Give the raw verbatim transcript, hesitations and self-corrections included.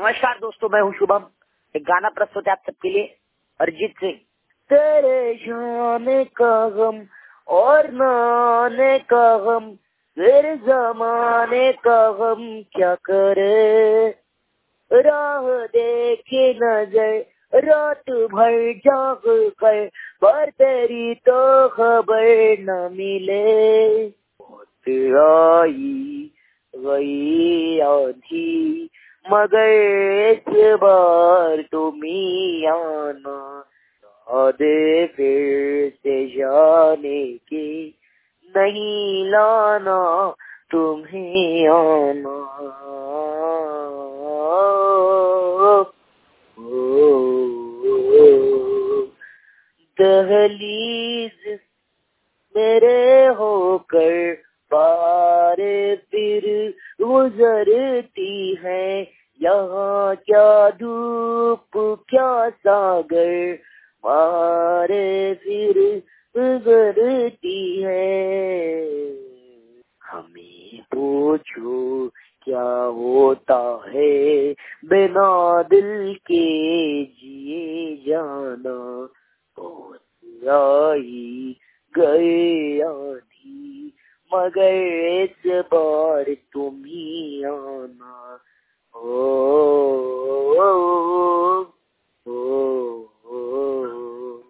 नमस्कार दोस्तों, मैं हूँ शुभम। एक गाना प्रस्तुत है आप सबके लिए, अरिजीत सिंह। तेरे जाने का गम और नाने का गम, तेरे जमाने का गम क्या करे। राह देखे नजर रात भर जाग कर, पर तेरी तो खबर न मिले। आई गई आधी, मगर इस बार तुम्ही आना दे, फिर से जाने की नहीं लाना तुम्हें आना। दहलीज मेरे होकर पार फिर गुजरती है, यहाँ क्या धूप क्या सागर, मारे फिर गुजरती है। हमें पूछो क्या होता है बिना दिल के जिए जाना। बहुत आई गए आधी, मगर इस